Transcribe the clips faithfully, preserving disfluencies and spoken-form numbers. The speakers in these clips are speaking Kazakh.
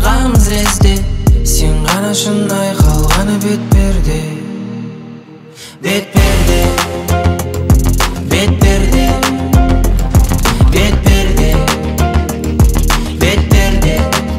сасығамыз лезде. Сен ғана шынай қалғаны бет перде. Бет перде, бет перде, бет перде, бет перде.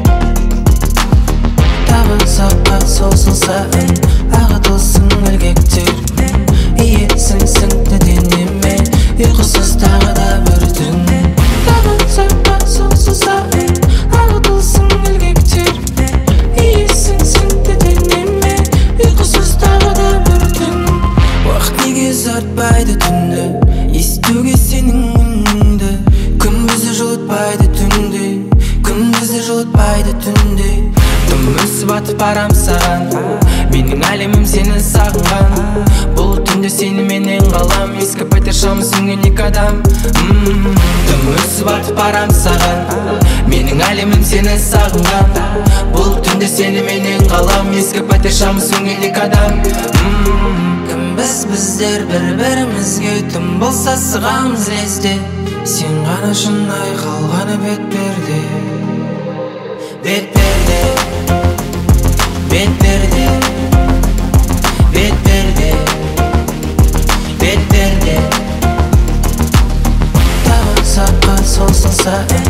Табылсаққа солсын сайын ағытылсын ілгектер. Иесіңсің денеме ұйқысыз тағы да бір түн. Табылсаққа солсын сайын ағытылсын ілгектер. Иесіңсің денеме ұйқысыз тағы да бір түн. Уақыт неге ұзартпайды түнді, естуге сенің үніңді. Күн бізді жылытпайды түнде, күн бізді жылытпайды түнде. Тым өсіп атып барам саған, менің әлемім сені сағынған. Бұл түнде сені менен қалам, ескі пәтер шамы сөнген екі адам. Тым өсіп атып барам саған, менің әлемім сені сағынған. Бұл түнде сені менен қалам, ескі пәтер шамы сөнген екі адам. Кім біз біздер бір-бірімізге тым болса сығамыз лезде. Сен ғана шынай қалғаны бет перде. Бет перде, бет перде, бет перде, бет перде. Табылсаққа солсын сайын